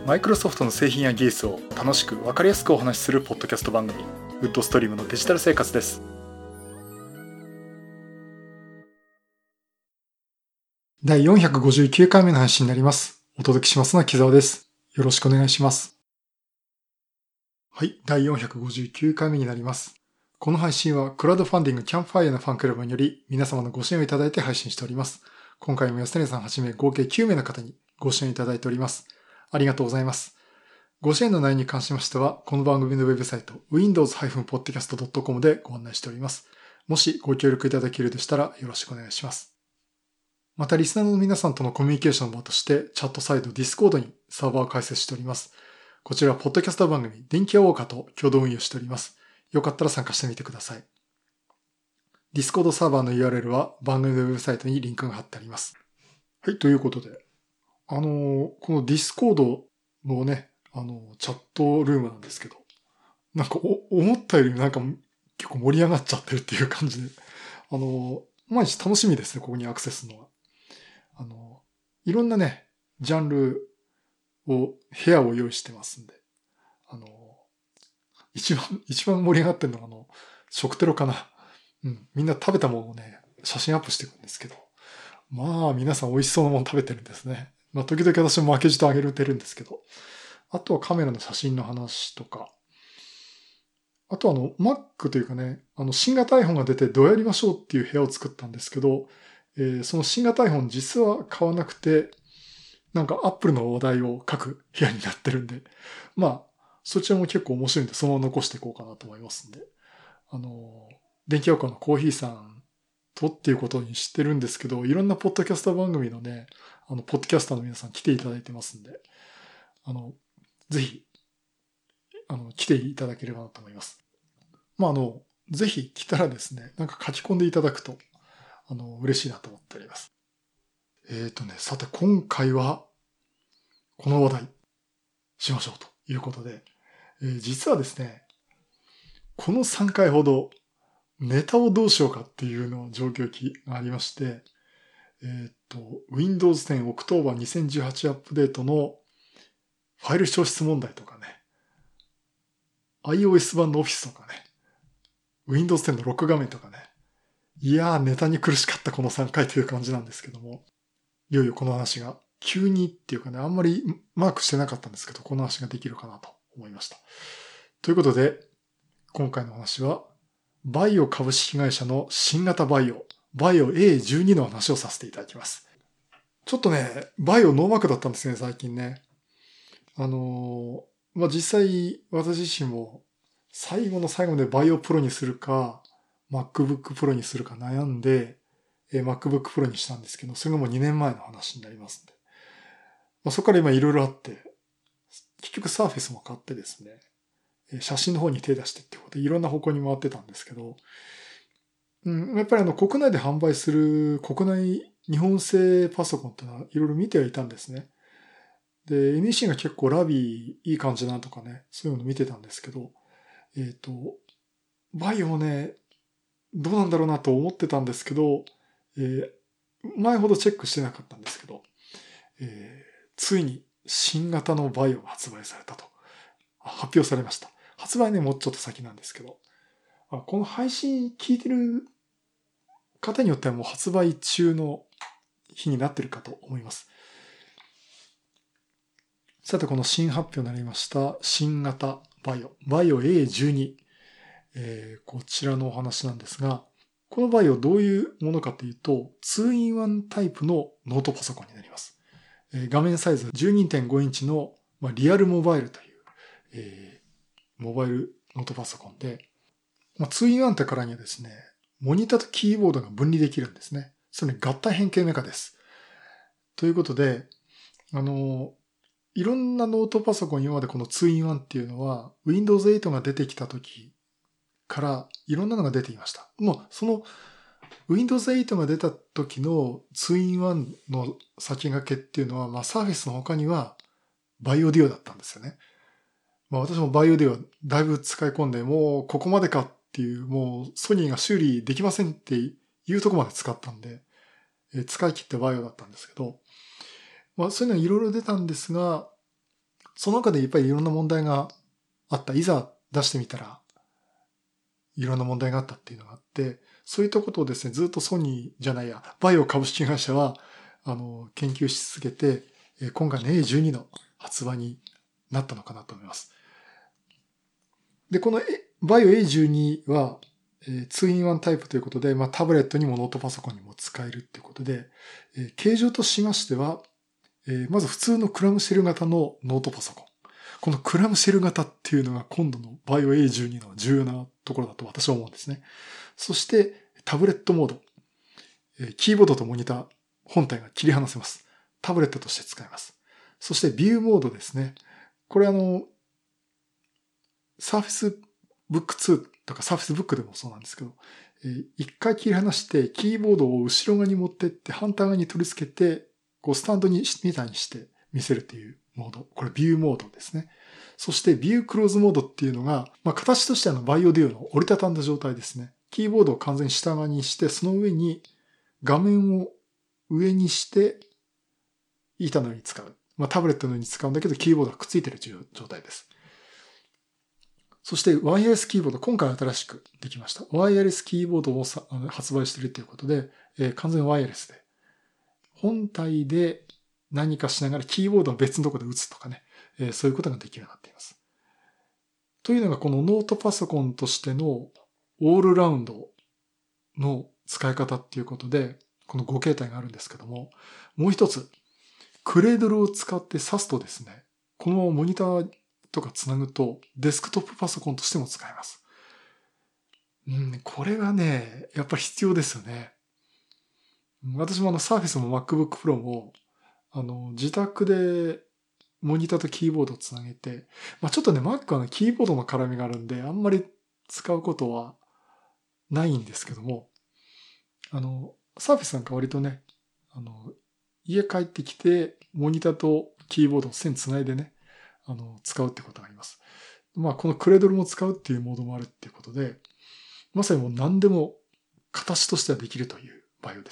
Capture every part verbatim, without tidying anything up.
マイクロソフトの製品や技術を楽しく分かりやすくお話しするポッドキャスト番組、ウッドストリームのデジタル生活です。だいよんひゃくごじゅうきゅうかいめの配信になります。お届けしますのは木澤です。よろしくお願いします。はい、だいよんひゃくごじゅうきゅうかいめになります。この配信はクラウドファンディングキャンプファイヤーのファンクラブにより皆様のご支援をいただいて配信しております。今回も安谷さんはじめ合計きゅうめいの方にご支援いただいております。ありがとうございます。ご支援の内容に関しましては、この番組のウェブサイト ウィンドウズ ポッドキャスト ドットコム でご案内しております。もしご協力いただけるでしたらよろしくお願いします。またリスナーの皆さんとのコミュニケーションの場としてチャットサイト Discord にサーバーを開設しております。こちらはポッドキャスト番組電気屋ウォーカーと共同運用しております。よかったら参加してみてください。Discord サーバーの ユーアールエル は番組のウェブサイトにリンクが貼ってあります。はい、ということで、あのー、この Discord のね、あの、チャットルームなんですけど、なんかお思ったよりなんか結構盛り上がっちゃってるっていう感じで、あの、毎日楽しみですね、ここにアクセスするのは。あの、いろんなね、ジャンルを、部屋を用意してますんで、あの、一番、一番盛り上がってるのはあの、食テロかな。うん、みんな食べたものをね、写真アップしていくんですけど、まあ皆さん美味しそうなもの食べてるんですね。まあ時々私も負けじとあげてるんですけど、あとはカメラの写真の話とか、あとあの Mac というかね、あの新型 iPhone が出てどうやりましょうっていう部屋を作ったんですけど、えー、その新型 iPhone 実は買わなくて、なんか Apple の話題を書く部屋になってるんで、まあそちらも結構面白いんでそのまま残していこうかなと思いますんで、あの、電気屋ウォーカーのコーヒーさんとっていうことにしてるんですけど、いろんなポッドキャスター番組のね、あの、ポッドキャスターの皆さん来ていただいてますんで、あの、ぜひ、あの、来ていただければなと思います。まあ、あの、ぜひ来たらですね、なんか書き込んでいただくと、あの、嬉しいなと思っております。えーとね、さて今回は、この話題、しましょうということで、えー、実はですね、このさんかいほど、ネタをどうしようかっていうの状況期がありまして、えっと、Windows テン October にせんじゅうはちアップデートのファイル消失問題とかね、iOS 版の Office とかね、Windows テンのロック画面とかね、いやーネタに苦しかったこのさんかいという感じなんですけども、いよいよこの話が急にっていうかね、あんまりマークしてなかったんですけど、この話ができるかなと思いました。ということで、今回の話は、バイオ株式会社の新型バイオ、バイオ エーじゅうに の話をさせていただきます。ちょっとね、バイオノーマークだったんですね、最近ね。あのー、まあ、実際私自身も最後の最後でバイオプロにするか、MacBook Pro にするか悩んで、えー、MacBook Pro にしたんですけど、それがもうにねんまえの話になりますんで。まあ、そこから今いろいろあって、結局 Surface も買ってですね、写真の方に手出してってことでいろんな方向に回ってたんですけど、うん、やっぱりあの国内で販売する国内日本製パソコンってのはいろいろ見てはいたんですね。で、エヌイーシー が結構ラビーいい感じなとかね、そういうの見てたんですけど、えっと、バイオもね、どうなんだろうなと思ってたんですけど、えー、前ほどチェックしてなかったんですけど、えー、ついに新型のバイオが発売されたと。発表されました。発売ね、もうちょっと先なんですけど、あこの配信聞いてる方によってはもう発売中の日になってるかと思います。さて、この新発表になりました新型バイオ、バイオ エーじゅうに、えー、こちらのお話なんですが、このバイオどういうものかというと、ツーインワン タイプのノートパソコンになります。えー、画面サイズ じゅうにてんご インチの、まあ、リアルモバイルという、えー、モバイルノートパソコンで、まあ、ツーインワン ってからにはですね、モニターとキーボードが分離できるんですね。それに合体変形メカです。ということで、あの、いろんなノートパソコン今までこの ツーインワン っていうのは Windows エイトが出てきた時からいろんなのが出ていました。もうその Windows エイトが出た時の ツーインワン の先駆けっていうのは、まあ Surface の他には BioDio だったんですよね。まあ私も BioDio だいぶ使い込んで、もうここまでかっていう、もうソニーが修理できませんっていうところまで使ったんで、使い切って Bio だったんですけど、まあそういうのいろいろ出たんですが、 その中でやっぱりいろんな問題があった。いざ出してみたら、いろんな問題があったっていうのがあって、そういったことをですね、ずっとソニーじゃないや、バイオ株式会社は、あの、研究し続けて、今回の エーじゅうに の発売になったのかなと思います。で、このバイオ エーじゅうに は、ツーインワン タイプということで、まあ、タブレットにもノートパソコンにも使えるっていうことで、形状としましては、まず普通のクラムシェル型のノートパソコン。このクラムシェル型っていうのが今度のバイオ エーじゅうに の重要なところだと私は思うんですね。そしてタブレットモード。キーボードとモニター本体が切り離せます。タブレットとして使えます。そしてビューモードですね。これあの、Surface Book ツーとか Surface Book でもそうなんですけど、一回切り離してキーボードを後ろ側に持ってって反対側に取り付けて、こうスタンドにみたいにして見せるというモード。これビューモードですね。そしてビュークローズモードっていうのが、まあ、形としてはバイオデュオの折りたたんだ状態ですね。キーボードを完全に下側にして、その上に画面を上にして板のように使う。まあ、タブレットのように使うんだけど、キーボードがくっついている状態です。そしてワイヤレスキーボード、今回新しくできました。ワイヤレスキーボードを発売しているということで、えー、完全ワイヤレスで。本体で何かしながらキーボードを別のところで打つとかね、えー、そういうことができるようになっています。というのがこのノートパソコンとしてのオールラウンドの使い方っていうことで、このご形態があるんですけども、もう一つ、クレードルを使って挿すとですね、このままモニターとかつなぐとデスクトップパソコンとしても使えます。うん、これがね、やっぱり必要ですよね。私もあの Surface も MacBook Pro もあの自宅でモニターとキーボードをつなげて、まあ、ちょっとね Mac はねキーボードの絡みがあるんであんまり使うことはないんですけども、あの Surface なんか割とね、あの家帰ってきてモニターとキーボードを線つないでね、あの使うってことがあります。まあこのクレードルも使うっていうモードもあるっていうことで、まさにもう何でも形としてはできるというバイオです。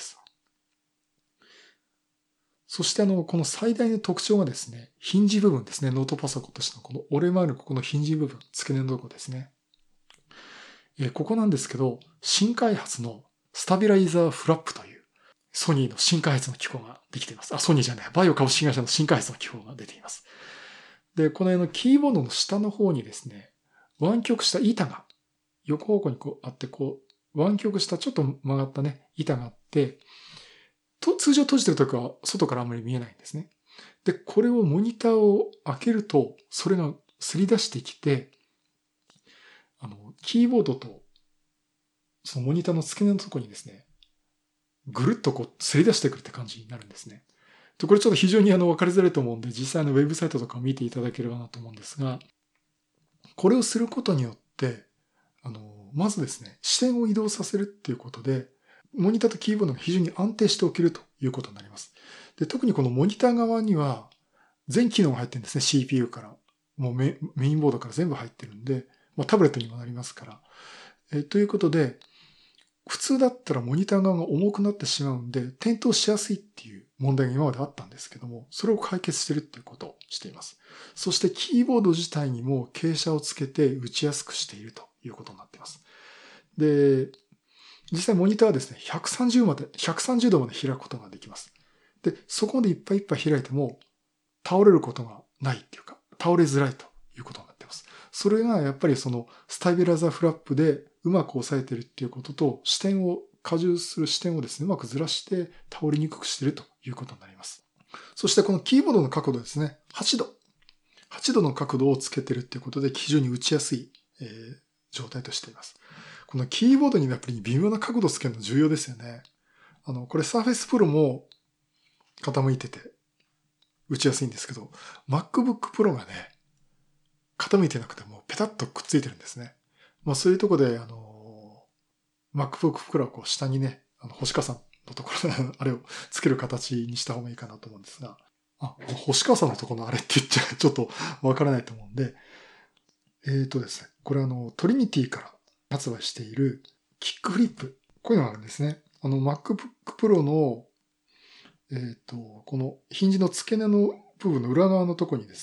そしてあの、この最大の特徴がですね、ヒンジ部分ですね。ノートパソコンとしてのこの折れ曲がるここのヒンジ部分、付け根のところですね。えー、ここなんですけど、新開発のスタビライザーフラップというソニーの新開発の機構ができています。あ、ソニーじゃない。バイオ株式会社の新開発の機構が出ています。で、この辺のキーボードの下の方にですね、湾曲した板が横方向にこうあって、こう、湾曲したちょっと曲がったね、板があって、と通常閉じてるときは外からあんまり見えないんですね。で、これをモニターを開けると、それがすり出してきて、あの、キーボードと、そのモニターの付け根のところにですね、ぐるっとこう、すり出してくるって感じになるんですね。で、これちょっと非常にあの、わかりづらいと思うんで、実際のウェブサイトとかを見ていただければなと思うんですが、これをすることによって、あの、まずですね、視点を移動させるっていうことで、モニターとキーボードが非常に安定しておけるということになります。で、特にこのモニター側には全機能が入ってるんですね。シーピーユー から。もう メ, メインボードから全部入ってるんで、まあ、タブレットにもなりますから。えということで、普通だったらモニター側が重くなってしまうんで、転倒しやすいっていう問題が今まであったんですけども、それを解決してるっていうことをしています。そしてキーボード自体にも傾斜をつけて打ちやすくしているということになっています。で、実際モニターはですね、ひゃくさんじゅうまで、ひゃくさんじゅうどまで開くことができます。で、そこまでいっぱいいっぱい開いても、倒れることがないっていうか、倒れづらいということになっています。それがやっぱりそのスタビライザーフラップでうまく押さえてるっていうことと、視点を、荷重する視点をですね、うまくずらして倒れにくくしているということになります。そしてこのキーボードの角度ですね、はちど。はちどの角度をつけてるっていうことで非常に打ちやすい、えー、状態としています。このキーボードにやっぱり微妙な角度をつけるの重要ですよね。あの、これ Surface Pro も傾いてて打ちやすいんですけど、MacBook Pro がね、傾いてなくてもペタッとくっついてるんですね。まあそういうところで、あの、MacBook Pro をこう下にね、あの、星川さんのところのあれをつける形にした方がいいかなと思うんですが、あ、星川さんのところのあれって言っちゃちょっとわからないと思うんで、えーとですね、これあの、トリニティから発売しているキックフリップ。こういうのがあるんですね。あの、MacBook Pro の、えっと、このヒンジの付け根の部分の裏側のところにですね、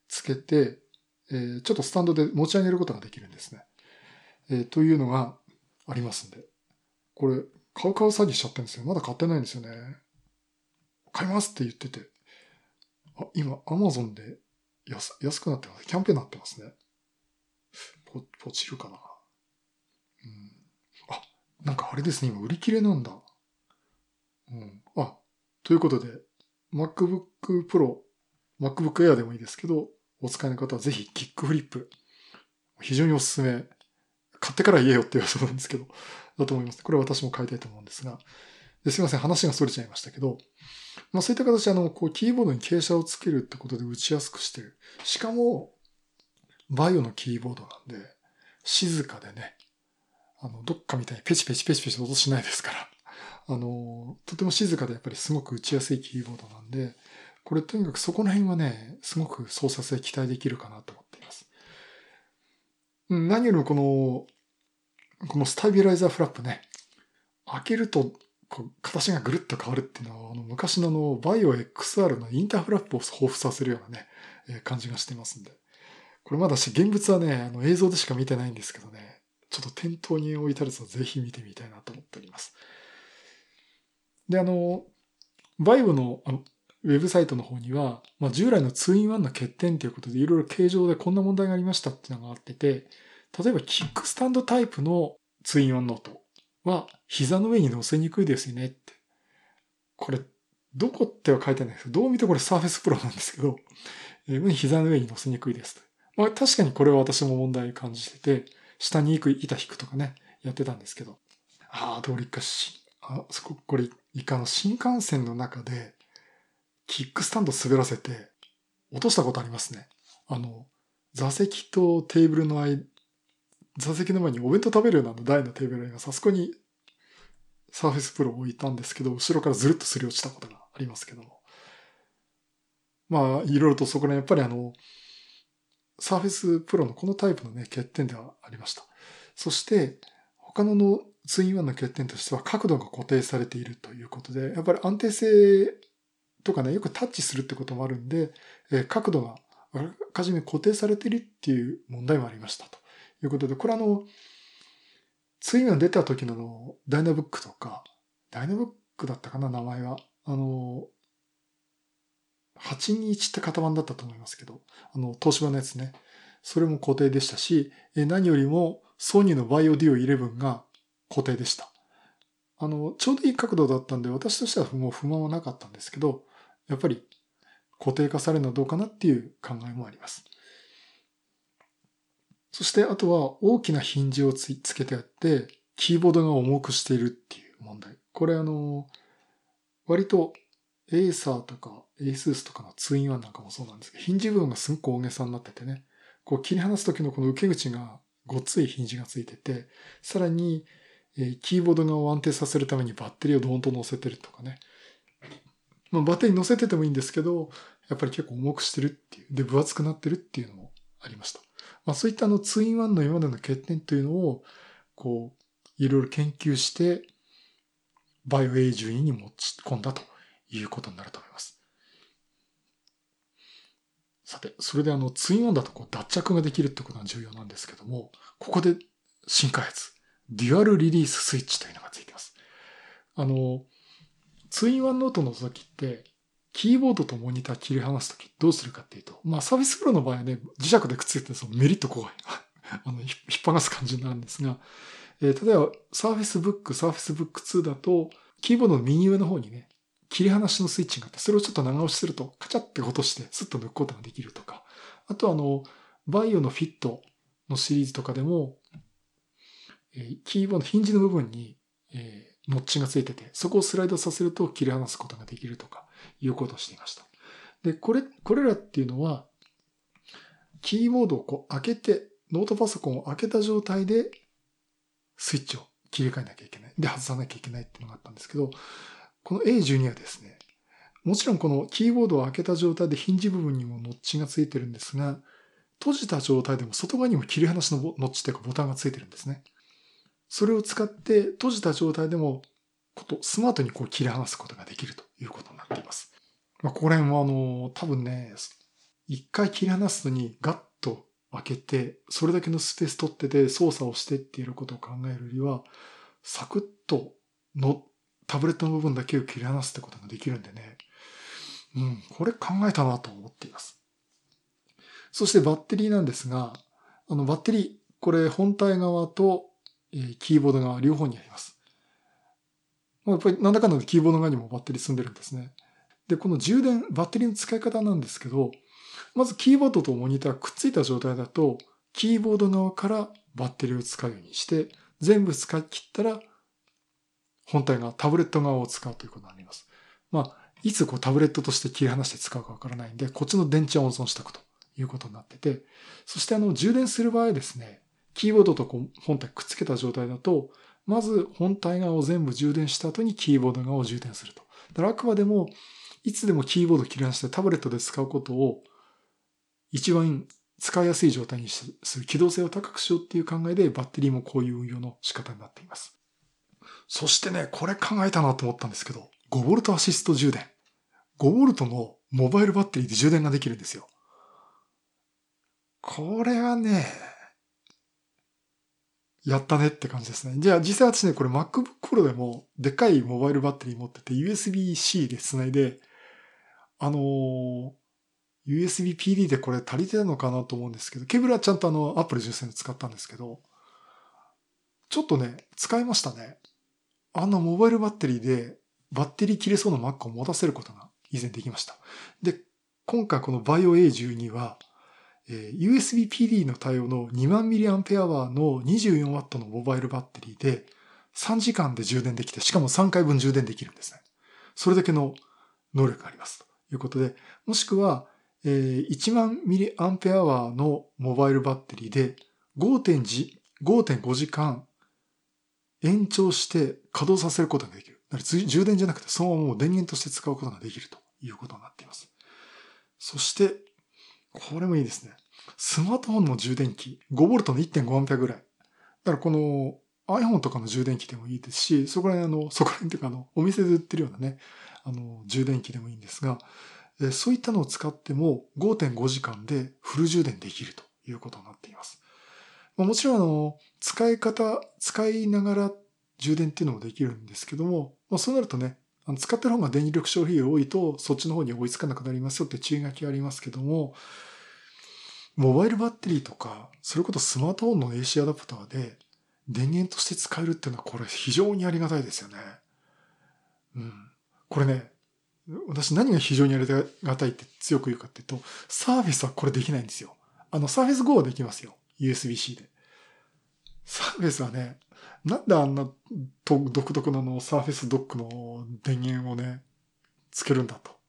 つけて、えー、ちょっとスタンドで持ち上げることができるんですね。えー、というのがありますんで。これ、買う買う詐欺しちゃってるんですよ。まだ買ってないんですよね。買いますって言ってて。あ、今、アマゾンで安、安くなってます。キャンペーンになってますね。ポ、ポチるかな。うん。あ、なんかあれですね。今売り切れなんだ。うん。あ、ということで、MacBook Pro、MacBook Air でもいいですけど、お使いの方はぜひキックフリップ。非常におすすめ。買ってから言えよって言われそうなんですけど、だと思います。これは私も買いたいと思うんですが。ですいません、話が逸れちゃいましたけど、まあそういった形であの、こう、キーボードに傾斜をつけるってことで打ちやすくしてる。しかも、バイオのキーボードなんで、静かでね、あの、どっかみたいにペチペチペチペチ音しないですから、あの、とても静かでやっぱりすごく打ちやすいキーボードなんで、これとにかくそこら辺はね、すごく操作性期待できるかなと思っています。何よりもこの、このスタビライザーフラップね、開けるとこう形がぐるっと変わるっていうのは、あの昔のあのバイオ エックスアール のインターフラップを彷彿させるようなね、えー感じがしてますんで。これまだし、現物はね、あの映像でしか見てないんですけどね、ちょっと店頭に置いてあるやつはぜひ見てみたいなと思っております。で、あの、バイオのあのウェブサイトの方には、まあ、従来のツーインワンの欠点ということで、いろいろ形状でこんな問題がありましたっていうのがあってて、例えばキックスタンドタイプのツーインワンノートは膝の上に乗せにくいですよねって。これ、どこっては書いてないですけど、どう見てこれ Surface Pro なんですけど、えー、膝の上に乗せにくいですと。まあ確かにこれは私も問題感じてて、下に板引くとかね、やってたんですけど。ああ、どうりかし、あ、そこ、これ、いかの新幹線の中で、キックスタンド滑らせて、落としたことありますね。あの、座席とテーブルの間、座席の前にお弁当食べるような台のテーブルがあります。あそこにサーフェスプロを置いたんですけど、後ろからずるっとすり落ちたことがありますけども。まあ、いろいろとそこらやっぱりあの、サーフェスプロのこのタイプのね、欠点ではありました。そして、他ののツインワンの欠点としては角度が固定されているということで、やっぱり安定性とかね、よくタッチするってこともあるんで、えー、角度があらかじめ固定されているっていう問題もありましたということで、これあの、ツインワン出た時ののダイナブックとか、ダイナブックだったかな、名前は。あの、はちにいちって型番だったと思いますけど、あの、東芝のやつね。それも固定でしたし、何よりもソニーのバイオデュオイレブンが固定でした。あの、ちょうどいい角度だったんで、私としてはもう不満はなかったんですけど、やっぱり固定化されるのはどうかなっていう考えもあります。そして、あとは大きなヒンジをつつけてあって、キーボードが重くしているっていう問題。これあの、割とエーサーとか ASUS とかのツーインワンなんかもそうなんですけど、ヒンジ部分がすごく大げさになっててね、こう切り離す時のこの受け口がごっついヒンジがついてて、さらにキーボード側を安定させるためにバッテリーをドーンと乗せてるとかね。まあ、バッテリー乗せててもいいんですけど、やっぱり結構重くしてるっていう、で、分厚くなってるっていうのもありました。まあ、そういったあのツーインワンの今までの欠点というのを、こう、いろいろ研究して、バイオ エーじゅうに に持ち込んだということになると思います。さて、それであの、ツインワンだとこう脱着ができるってことが重要なんですけども、ここで新開発、デュアルリリーススイッチというのがついています。あの、ツインワンノートの時って、キーボードとモニター切り離すときどうするかっていうと、まあサービスプロの場合はね、磁石でくっついてそのメリッとこう、あの、引っ張らす感じになるんですが、えー、例えば、サーフェスブック、サーフェスブックツーだと、キーボードの右上の方にね、切り離しのスイッチがあって、それをちょっと長押しすると、カチャって落として、スッと抜くことができるとか、あとあの、バイオのフィットのシリーズとかでも、えー、キーボードのヒンジの部分に、えー、ノッチがついてて、そこをスライドさせると切り離すことができるとか、いうことをしていました。で、これ、これらっていうのは、キーボードをこう開けて、ノートパソコンを開けた状態で、スイッチを切り替えなきゃいけない。で、外さなきゃいけないっていうのがあったんですけど、この エーじゅうに はですね、もちろんこのキーボードを開けた状態でヒンジ部分にもノッチがついてるんですが、閉じた状態でも外側にも切り離しのノッチというかボタンがついてるんですね。それを使って閉じた状態でもことスマートにこう切り離すことができるということになっています。まあ、ここら辺はあの、多分ね、 一回切り離すのにガッと開けて、それだけのスペース取ってて操作をしてっていうことを考えるよりは、サクッとのタブレットの部分だけを切り離すってことができるんでね。うん、これ考えたなと思っています。そしてバッテリーなんですが、あのバッテリー、これ本体側と、えー、キーボード側両方にあります。やっぱりなんだかんだでキーボード側にもバッテリー積んでるんですね。で、この充電、バッテリーの使い方なんですけど、まずキーボードとモニターくっついた状態だと、キーボード側からバッテリーを使うようにして、全部使い切ったら、本体側、タブレット側を使うということになります。まあ、いつこうタブレットとして切り離して使うかわからないんで、こっちの電池を温存しておくということになってて、そしてあの、充電する場合ですね、キーボードとこう本体くっつけた状態だと、まず本体側を全部充電した後にキーボード側を充電すると。だからあくまでも、いつでもキーボードを切り離してタブレットで使うことを一番使いやすい状態にする、機動性を高くしようっていう考えでバッテリーもこういう運用の仕方になっています。そしてね、これ考えたなと思ったんですけど、ごボルトアシスト充電。ごボルトのモバイルバッテリーで充電ができるんですよ。これはね、やったねって感じですね。じゃあ実際私ね、これ MacBook Pro でもでっかいモバイルバッテリー持ってて ユーエスビーシー で繋いで、あのー、ユーエスビーピーディー でこれ足りてるのかなと思うんですけど、ケーブルはちゃんとあの Apple 純正で使ったんですけど、ちょっとね、使いましたね。あのモバイルバッテリーでバッテリー切れそうな Mac を持たせることが以前できました。で、今回この バイオエーじゅうに は、えー、ユーエスビーピーディー の対応のにまんミリアンペアワーの にじゅうよんワット のモバイルバッテリーでさんじかんで充電できて、しかもさんかいぶん充電できるんですね。それだけの能力がありますということで、もしくは、えー、いちまんミリアンペアワーのモバイルバッテリーで ごてんご 時間延長して稼働させることができる。だから充電じゃなくてそのままもう電源として使うことができるということになっています。そして、これもいいですね。スマートフォンの充電器、ごボルトの いってんごアンペアぐらい。だからこの iPhone とかの充電器でもいいですし、そこら辺あの、そこら辺というかあの、お店で売ってるようなね、あの、充電器でもいいんですが、そういったのを使っても ごてんご 時間でフル充電できるということになっています。もちろんあの、使い方、使いながら充電っていうのもできるんですけども、まあ、そうなるとね、あの使ってる方が電力消費量多いと、そっちの方に追いつかなくなりますよって注意書きがありますけども、モバイルバッテリーとか、それこそスマートフォンの エーシー アダプターで電源として使えるっていうのはこれ非常にありがたいですよね。うん。これね、私何が非常にありがたいって強く言うかっていうと、サーフェスはこれできないんですよ。あの、サーフェス ゴー はできますよ。ユーエスビーシー で。サーフェスはね、なんであんな独特なのサーフェスドックの電源をね、つけるんだと。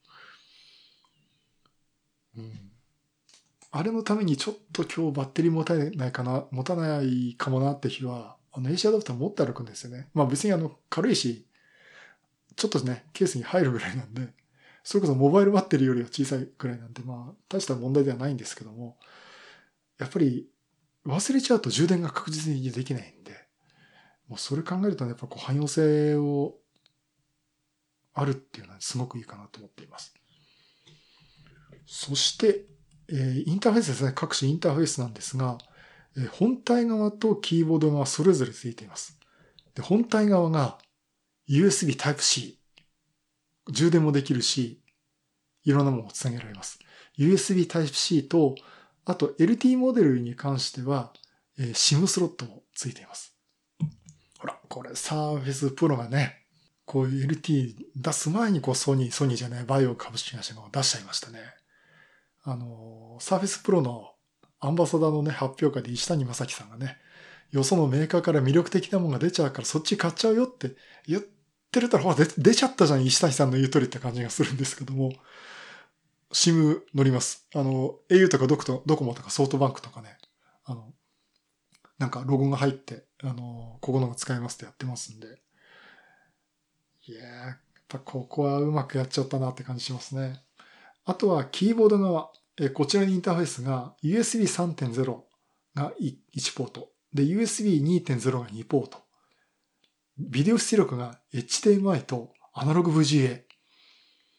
うん。あれのためにちょっと今日バッテリー持たないかな、持たないかもなって日は、あの エーシー アダプター持って歩くんですよね。まあ別にあの軽いし、ちょっとね、ケースに入るぐらいなんで、それこそモバイルバッテリーよりは小さいぐらいなんで、まあ大した問題ではないんですけども、やっぱり忘れちゃうと充電が確実にできないんで、もうそれ考えるとね、やっぱこう汎用性をあるっていうのはすごくいいかなと思っています。そして、えー、インターフェースですね。各種インターフェースなんですが、えー、本体側とキーボード側それぞれついています。で、本体側が ユーエスビー Type-C。充電もできるし、いろんなものをつなげられます。ユーエスビー Type-C と、あと エルティー モデルに関しては、えー、SIM スロットもついています。ほら、これ Surface Pro がね、こういう エルティー 出す前にこうソニー、ソニーじゃない、バイオ株式会社が出しちゃいましたね。あの、Surface Pro のアンバサダーのね、発表会で石谷正樹さんがね、よそのメーカーから魅力的なものが出ちゃうからそっち買っちゃうよって言ってるたら、ほら、出ちゃったじゃん、石谷さんの言う通りって感じがするんですけども、SIM 乗ります。あの、au とかドコと、ドコモとかソフトバンクとかね、あの、なんかロゴが入って、あの、ここのが使えますってやってますんで。いやー、やっぱここはうまくやっちゃったなって感じしますね。あとはキーボード側。えこちらにインターフェースが ユーエスビーさんてんゼロ がいちポート。で、ユーエスビーにてんゼロ がにポート。ビデオ出力が エイチディーエムアイ とアナログ ブイジーエー。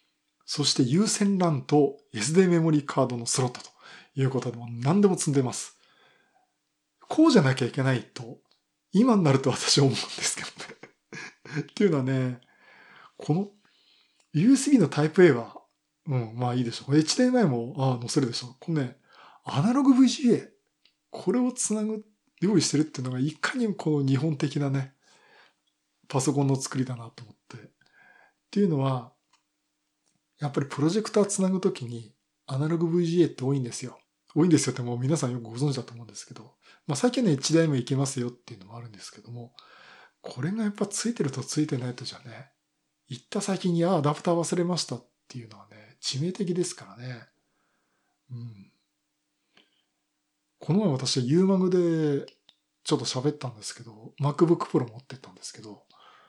そして有線 ラン と エスディー メモリーカードのスロットということでも何でも積んでます。こうじゃなきゃいけないと、今になると私は思うんですけどね。っていうのはね、この ユーエスビー のタイプ A は、うん、まあいいでしょう。エイチディーエムアイ も、ああ、載せるでしょう。このね、アナログ ブイジーエー、これをつなぐ、用意してるっていうのがいかにもこの日本的なね、パソコンの作りだなと思って。っていうのは、やっぱりプロジェクターつなぐときにアナログ ブイジーエー って多いんですよ。多いんですよってもう皆さんよくご存知だと思うんですけど、まあ最近ね エイチディーエムアイ いけますよっていうのもあるんですけども、これがやっぱついてるとついてないとじゃね、行った先にあアダプター忘れましたっていうのはね、致命的ですからね。うん。この前私は ユーマグ でちょっと喋ったんですけど、MacBook Pro 持ってったんですけど、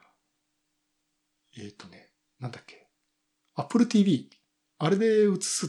えっとね、なんだっけ。Apple ティーブイ。あれで映すって、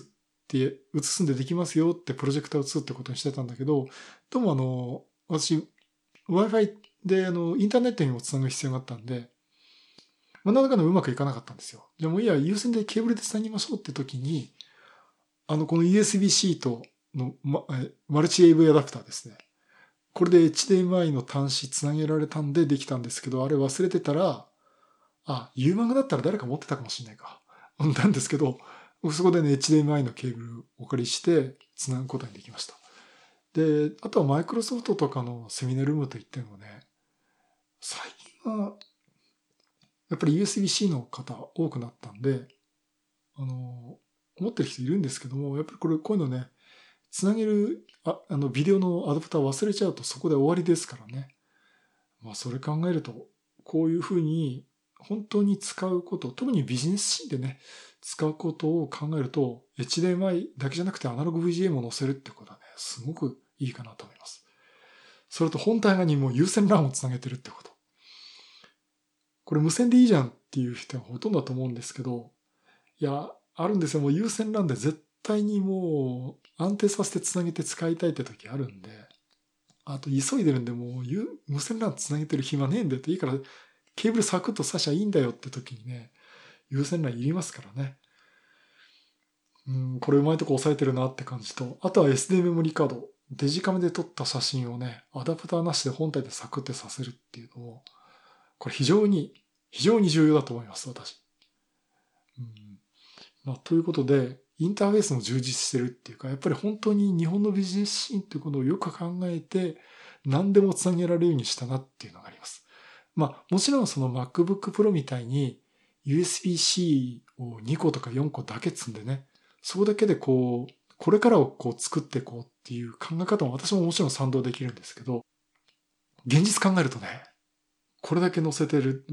映すんでできますよってプロジェクター映すってことにしてたんだけど、どうもあの、私、Wi-Fi であの、インターネットにもつなぐ必要があったんで、まあ、なかなかうまくいかなかったんですよ。じゃあもういいや、有線でケーブルでつなぎましょうって時に、あの、この ユーエスビーシー との、ま、マルチ エーブイ アダプターですね。これで エイチディーエムアイ の端子つなげられたんでできたんですけど、あれ忘れてたら、あ、ユーマグだったら誰か持ってたかもしれないか。なんですけど、そこでね、エイチディーエムアイ のケーブルをお借りしてつなぐことにできました。で、あとはマイクロソフトとかのセミナールームといってもね、最近は、やっぱり ユーエスビーシー の方多くなったんで、あの、持ってる人いるんですけども、やっぱりこれ、こういうのね、つなげる、あ、あの、ビデオのアダプター忘れちゃうとそこで終わりですからね。まあ、それ考えると、こういうふうに本当に使うこと、特にビジネスシーンでね、使うことを考えると、エイチディーエムアイ だけじゃなくてアナログ ブイジーエー も載せるってことはね、すごくいいかなと思います。それと本体側にもう有線 ラン をつなげてるってこと。これ無線でいいじゃんっていう人はほとんどだと思うんですけど、いや、あるんですよ。もう有線 ラン で絶対にもう安定させてつなげて使いたいって時あるんで、あと急いでるんでもう無線 ラン つなげてる暇ねえんだよっていいからケーブルサクッと挿しゃいいんだよって時にね、有線 ラン いりますからね。うん、これうまいとこ押さえてるなって感じと、あとは エスディー メモリカード。デジカメで撮った写真をね、アダプターなしで本体でサクッてさせるっていうのも、これ非常に、非常に重要だと思います、私。うんまあ、ということで、インターフェースも充実してるっていうか、やっぱり本当に日本のビジネスシーンっていうことをよく考えて、何でもつなげられるようにしたなっていうのがあります。まあ、もちろんその MacBook Pro みたいに ユーエスビーシー をにことかよんこだけ積んでね、そこだけでこう、これからをこう作っていこうっていう考え方も私ももちろん賛同できるんですけど、現実考えるとね、これだけ載せてる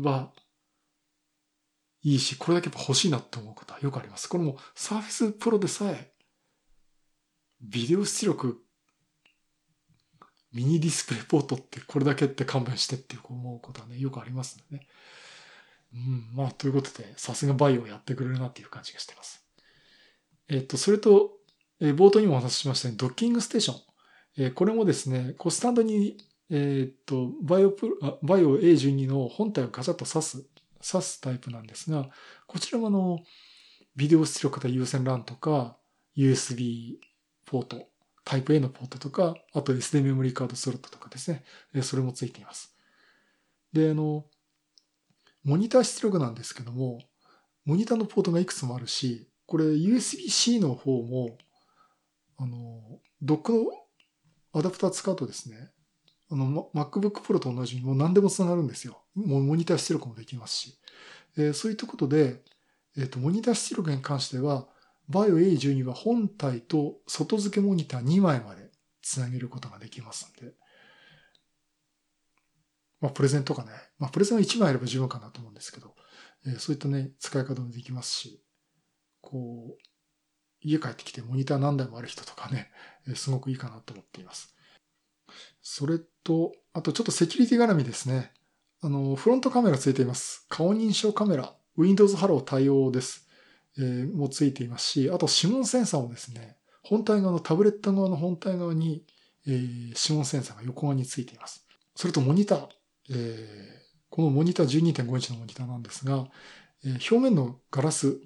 はいいし、これだけやっぱ欲しいなって思うことはよくあります。これも Surface Pro でさえ、ビデオ出力、ミニディスプレイポートってこれだけって勘弁してって思うことはね、よくありますんでね。うん、まあ、ということで、さすがバイオをやってくれるなっていう感じがしています。えっと、それと、えー冒頭にもお話ししましたように、ドッキングステーション。えーこれもですね、こうスタンドに、えっと、バイオプロ、あバイオ エーじゅうに の本体をガチャッと挿す、挿すタイプなんですが、こちらもあの、ビデオ出力型有線 ラン とか、ユーエスビー ポート、タイプ A のポートとか、あと エスディー メモリーカードスロットとかですね、えーそれもついています。で、あの、モニター出力なんですけども、モニターのポートがいくつもあるし、これ ユーエスビーシー の方も、あの、ドックのアダプター使うとですね、あの、MacBook Pro と同じにもう何でもつながるんですよ。もうモニター出力もできますし。えーそういったことで、えっと、モニター出力に関しては、バイオ エーじゅうに は本体と外付けモニターにまいまでつなげることができますんで、まあ、プレゼンとかね、まあ、プレゼンはいちまいあれば十分かなと思うんですけど、えーそういったね、使い方もできますし、こう、家帰ってきてモニター何台もある人とかね、えーすごくいいかなと思っています。それと、あとちょっとセキュリティ絡みですね。あの、フロントカメラついています。顔認証カメラ、Windows Hello 対応です。えーもついていますし、あと指紋センサーもですね、本体側のタブレット側の本体側に、えー指紋センサーが横側についています。それとモニター。えーこのモニター じゅうにてんごインチのモニターなんですが、えー表面のガラス、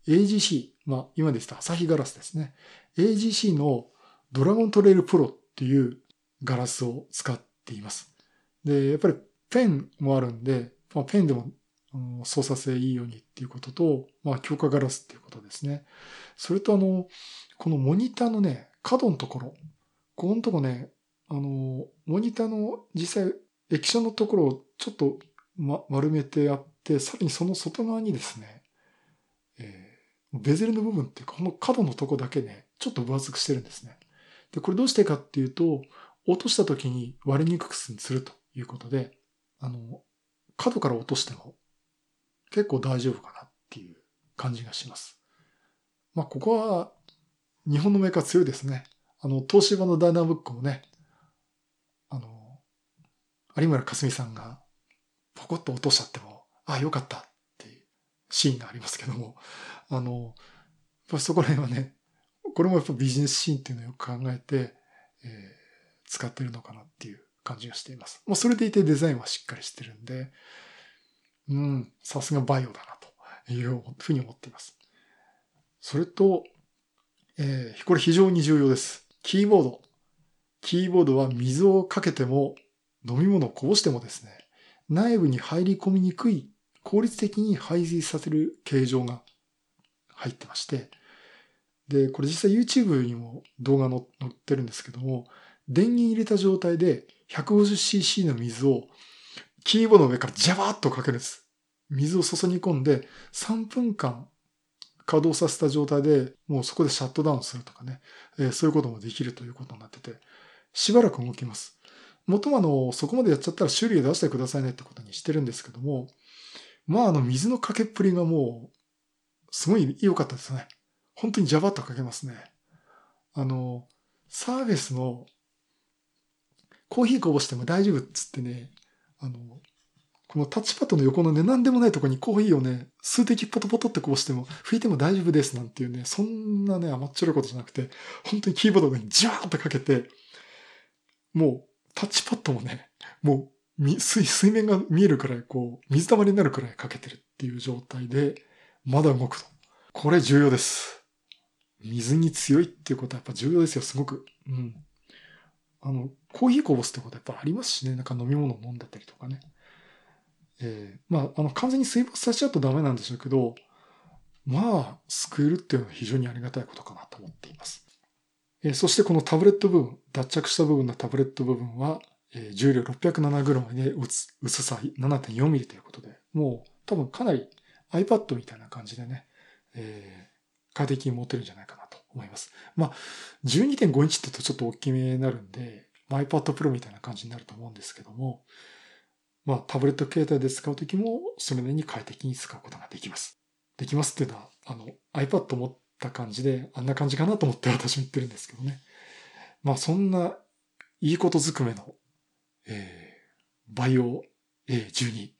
エージーシー、まあ今で言った朝日ガラスですね。エージーシー のドラゴントレイルプロっていうガラスを使っています。で、やっぱりペンもあるんで、まあ、ペンでも操作性いいようにっていうことと、まあ強化ガラスっていうことですね。それとあの、このモニターのね、角のところ、ここのとこね、あの、モニターの実際液晶のところをちょっと、ま、丸めてあって、さらにその外側にですね、えー、ベゼルの部分っていうか、この角のとこだけね、ちょっと分厚くしてるんですね。で、これどうしてかっていうと、落とした時に割れにくくするということで、あの、角から落としても結構大丈夫かなっていう感じがします。まあ、ここは日本のメーカー強いですね。あの、東芝のダイナブックもね、あの、有村架純さんがポコッと落としちゃっても、ああ、よかったっていうシーンがありますけども、あの、やっぱそこら辺はね、これもやっぱビジネスシーンっていうのをよく考えて、えー、使ってるのかなっていう感じがしています。もうそれでいてデザインはしっかりしてるんで、うん、さすがバイオだなというふうに思っています。それと、えー、これ非常に重要です。キーボード。キーボードは水をかけても飲み物をこぼしてもですね、内部に入り込みにくい、効率的に排水させる形状が入ってまして、で、これ実際 YouTube にも動画載ってるんですけども、電源入れた状態で ひゃくごじゅうシーシー の水をキーボードの上からジャバーッとかけるんです。水を注ぎ込んでさんぷんかん稼働させた状態でもうそこでシャットダウンするとかね、えー、そういうこともできるということになってて、しばらく動きます。もっともあの、そこまでやっちゃったら修理で出してくださいねってことにしてるんですけども、まああの水のかけっぷりがもう、すごい良かったですね。本当にジャバッとかけますね。あの、サーフェスのコーヒーこぼしても大丈夫っつってね、あの、このタッチパッドの横のね、何でもないところにコーヒーをね、数滴ポトポトってこぼしても、拭いても大丈夫ですなんていうね、そんなね、甘っちょろいことじゃなくて、本当にキーボードにジャーッとかけて、もうタッチパッドもね、もう水、水面が見えるくらい、こう、水たまりになるくらいかけてるっていう状態で、まだ動くと。これ重要です。水に強いっていうことはやっぱ重要ですよ、すごく。うん。あの、コーヒーこぼすってことはやっぱありますしね、なんか飲み物飲んでたりとかね。えー、まあ、あの、完全に水没させちゃうとダメなんでしょうけど、まあ、救えるっていうのは非常にありがたいことかなと思っています。えー、そしてこのタブレット部分、脱着した部分のタブレット部分は、えー、重量 ろっぴゃくななグラム で薄さ ななてんよんミリ ということで、もう多分かなり iPad みたいな感じでね、えー、快適に持てるんじゃないかなと思います。まあ、じゅうにてんごインチって言うとちょっと大きめになるんで、iPad Pro みたいな感じになると思うんですけども、まあ、タブレット携帯で使うときも、それなりに快適に使うことができます。できますっていうのは、あの、iPad 持った感じで、あんな感じかなと思って私も言ってるんですけどね。まあ、そんな、いいことずくめの、えー、バイオ エーじゅうに。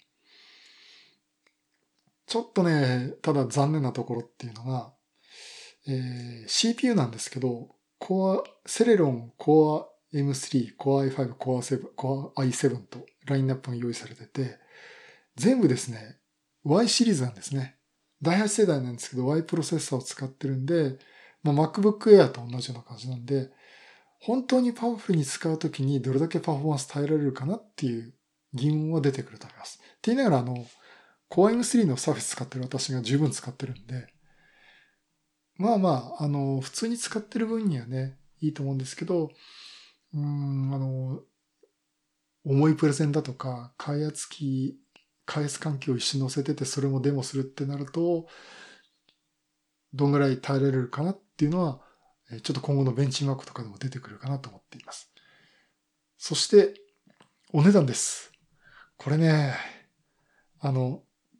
ちょっとね、ただ残念なところっていうのが、えー、シーピーユー なんですけど、Core、セレロン Core エムスリー、Core アイファイブ、Core セブン、Core アイセブン とラインナップが用意されてて、全部ですね、Y シリーズなんですね。だいはち世代なんですけど、Y プロセッサーを使ってるんで、まあ、MacBook Air と同じような感じなんで、本当にパワフルに使うときにどれだけパフォーマンス耐えられるかなっていう疑問は出てくると思います。って言いながら、あの、Core エムスリー のサーフェス使ってる私が十分使ってるんで、まあまあ、あの、普通に使ってる分にはね、いいと思うんですけど、うーん、あの、重いプレゼンだとか、開発機、開発環境を一緒に乗せてて、それもデモするってなると、どんぐらい耐えられるかなっていうのは、ちょっと今後のベンチマークとかでも出てくるかなと思っています。そして、お値段です。これね、あの、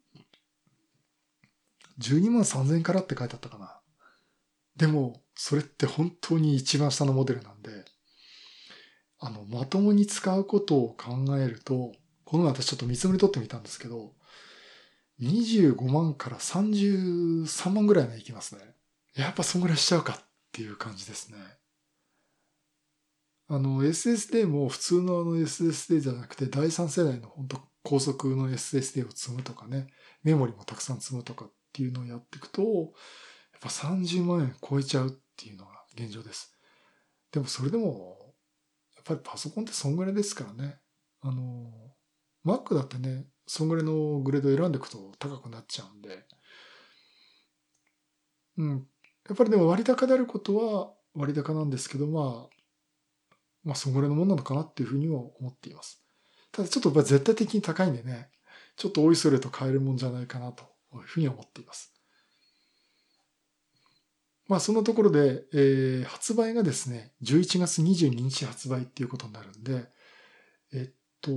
じゅうにまんさんぜんえんからって書いてあったかな。でも、それって本当に一番下のモデルなんで、あの、まともに使うことを考えると、この前私ちょっと見積もり取ってみたんですけど、にじゅうごまんからさんじゅうさんまんぐらいはいきますね。やっぱそんぐらいしちゃうかっていう感じですね。あの エスエスディー も普通のあの エスエスディー じゃなくて第三世代の本当高速の エスエスディー を積むとかね、メモリもたくさん積むとかっっていうのをやっていくと、やっぱさんじゅうまんえん超えちゃうっていうのが現状です。でもそれでも、やっぱりパソコンってそんぐらいですからね。あの、Mac だってね、そんぐらいのグレードを選んでいくと高くなっちゃうんで、うん。やっぱりでも割高であることは割高なんですけど、まあ、まあそんぐらいのもんなのかなっていうふうには思っています。ただちょっとやっぱ絶対的に高いんでね、ちょっとおいそれと買えるもんじゃないかなというふうに思っています。まあそのところで、えー、発売がですね、じゅういちがつにじゅうににち発売っていうことになるんで、えっと、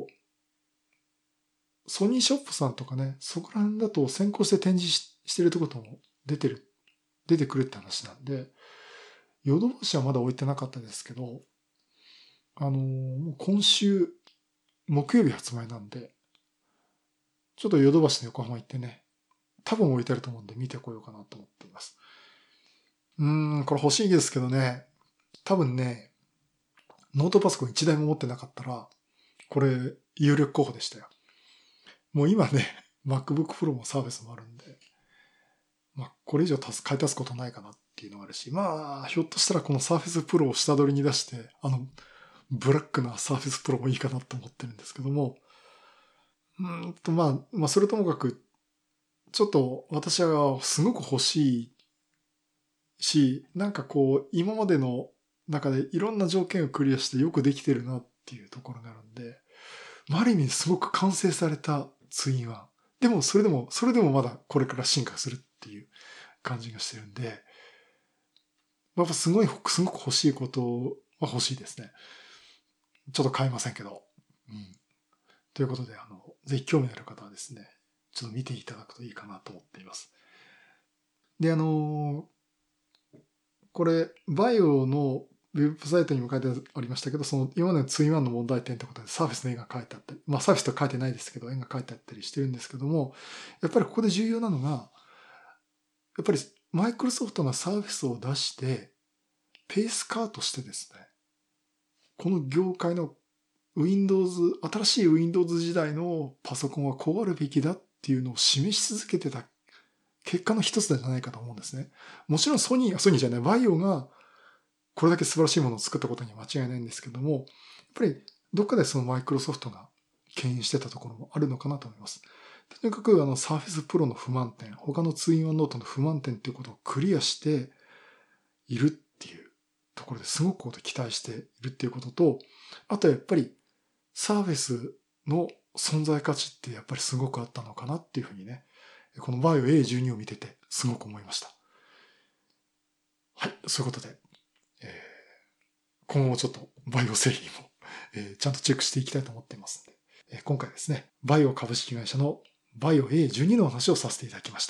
ソニーショップさんとかね、そこら辺だと先行して展示ししてるところも出てる、出てくるって話なんで、ヨドバシはまだ置いてなかったですけど、あのー今週木曜日発売なんで、ちょっとヨドバシの横浜行ってね、多分置いてあると思うんで見てこようかなと思っています。うーん、これ欲しいですけどね、多分ね、ノートパソコンいちだいも持ってなかったら、これ有力候補でしたよ。もう今ね、MacBook Pro もサービスもあるんで、まあ、これ以上足す買い足すことないかなっていうのがあるし、まあ、ひょっとしたらこの Surface Pro を下取りに出して、あの、ブラックな Surface Pro もいいかなと思ってるんですけども、うーんと、まあ、まあ、それともかく、ちょっと私はすごく欲しいし、なんかこう、今までの中でいろんな条件をクリアしてよくできてるなっていうところがあるんで、ある意味すごく完成されたツインワン。でも、それでも、それでもまだこれから進化するっていう感じがしてるんで、やっぱすごい、すごく欲しいことは欲しいですね。ちょっと買えませんけど。うん。ということで、あの、ぜひ興味のある方はですね、ちょっと見ていただくといいかなと思っています。で、あの、これ、バイオのウェブサイトにも書いてありましたけど、その今までのツインワンの問題点ってことでサーフィスの絵が書いてあったり、まあサーフィスとは書いてないですけど、絵が書いてあったりしてるんですけども、やっぱりここで重要なのが、やっぱりマイクロソフトがサーフィスを出して、ペースカーとしてですね、この業界の Windows、新しい Windows 時代のパソコンはこうあるべきだっていうのを示し続けてた結果の一つじゃないかと思うんですね。もちろんソニー、ソニーじゃない、バイオがこれだけ素晴らしいものを作ったことには間違いないんですけども、やっぱりどっかでそのマイクロソフトが牽引してたところもあるのかなと思います。とにかくあの Surface Pro の不満点、他のツインワンノートの不満点っていうことをクリアしているっていうところですごくこと期待しているっていうことと、あとやっぱり Surface の存在価値ってやっぱりすごくあったのかなっていうふうにね、このバイオ エーじゅうに を見ててすごく思いました。はい、そういうことで、えー、今後もちょっとバイオ製品も、えー、ちゃんとチェックしていきたいと思っていますので、えー、今回ですね、バイオ株式会社のバイオ エーじゅうに のお話をさせていただきました。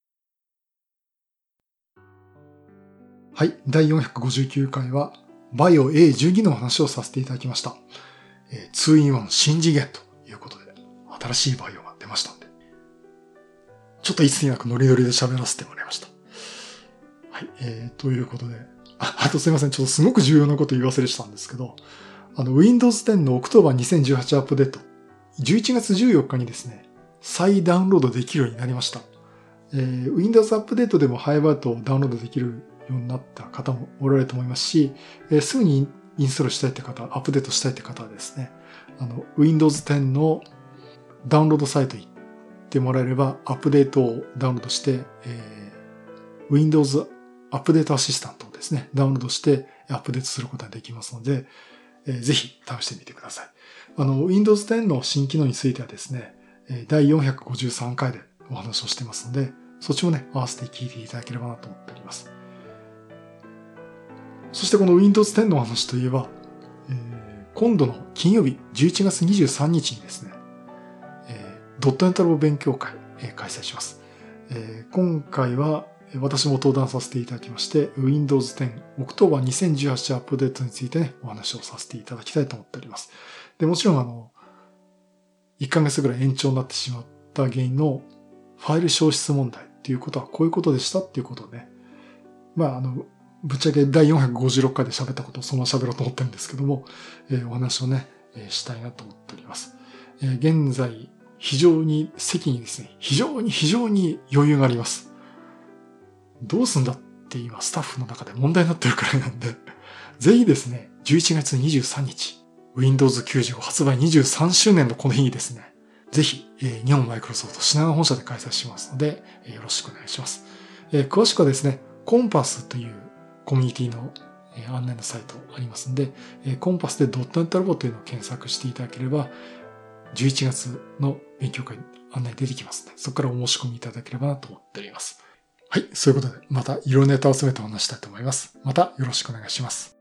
はい、だいよんひゃくごじゅうきゅうかいはバイオ エーじゅうに のお話をさせていただきました。えー、ツーインワン 新次元ということで、新しいバイオが出ましたんで、ちょっといつになくノリノリで喋らせてもらいました。はい、えー、ということで、あ、あとすいません、ちょっとすごく重要なこと言い忘れてたんですけど、あの、Windows テンの October にせんじゅうはちアップデート、じゅういちがつじゅうよっかにですね、再ダウンロードできるようになりました。えー、Windows アップデートでもハイバートをダウンロードできるようになった方もおられると思いますし、えー、すぐにインストールしたいって方、アップデートしたいって方はですね、あの、Windows テンのダウンロードサイトに行ってもらえれば、アップデートをダウンロードして、えー、Windows アップデートアシスタントをですね、ダウンロードしてアップデートすることができますので、えー、ぜひ試してみてください。あの、Windows テンの新機能についてはですね、だいよんひゃくごじゅうさんかいでお話をしてますので、そっちもね、合わせて聞いていただければなと思っております。そしてこの Windows テンのお話といえば、えー、今度の金曜日じゅういちがつにじゅうさんにちにですね、えー、ドットネットラボ勉強会、えー、開催します。えー、今回は私も登壇させていただきまして、Windows テン October にせんじゅうはちアップデートについてね、お話をさせていただきたいと思っております。で、もちろんあの、いっかげつぐらい延長になってしまった原因のファイル消失問題っていうことはこういうことでしたっていうことをね、まああの、ぶっちゃけだいよんひゃくごじゅうろっかいで喋ったことをそのまま喋ろうと思ってるんですけども、えー、お話をね、えー、したいなと思っております。えー、現在、 非常に席にですね、非常に非常に余裕があります。どうすんだって今スタッフの中で問題になってるくらいなんで、ぜひですね、じゅういちがつにじゅうさんにち、ウィンドウズきゅうじゅうご 発売にじゅうさんしゅうねんのこの日にですね、ぜひ、えー、日本マイクロソフト品川本社で開催しますので、えー、よろしくお願いします。えー、詳しくはですね、コンパスというコミュニティの、えー、案内のサイトありますので、えー、コンパスで ドットネット ラボというのを検索していただければ、じゅういちがつの勉強会案内出てきますので、そこからお申し込みいただければなと思っております。はい、そういうことで、またいろいろネタを集めてお話したいと思います。またよろしくお願いします。